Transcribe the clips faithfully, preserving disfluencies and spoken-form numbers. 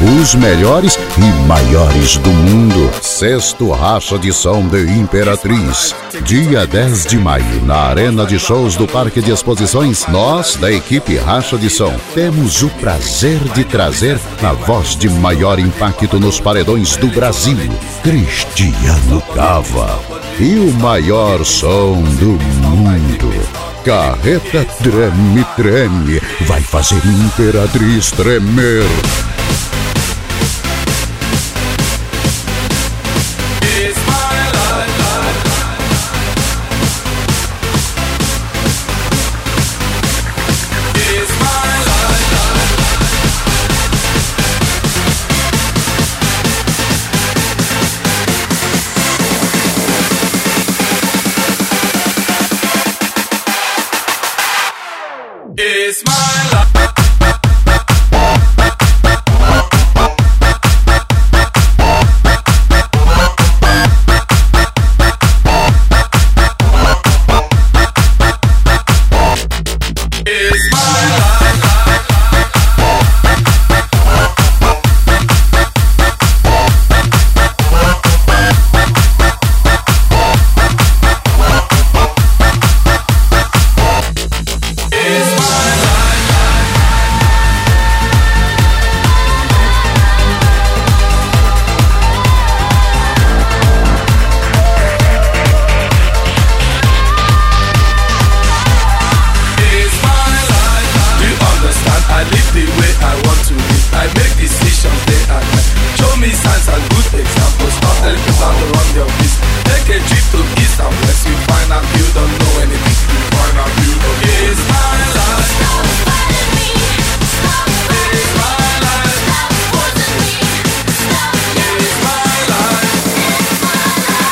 os melhores e maiores do mundo. Sexto Racha de Som de Imperatriz, dia dez de maio, na Arena de Shows do Parque de Exposições. Nós, da equipe Racha de Som, temos o prazer de trazer a voz de maior impacto nos paredões do Brasil, Cristiano Cava, e o maior som do mundo. Carreta Treme Treme vai fazer Imperatriz tremer. It's my life.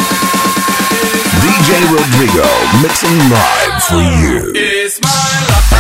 D J Rodrigo, mixing live for you. It's my life.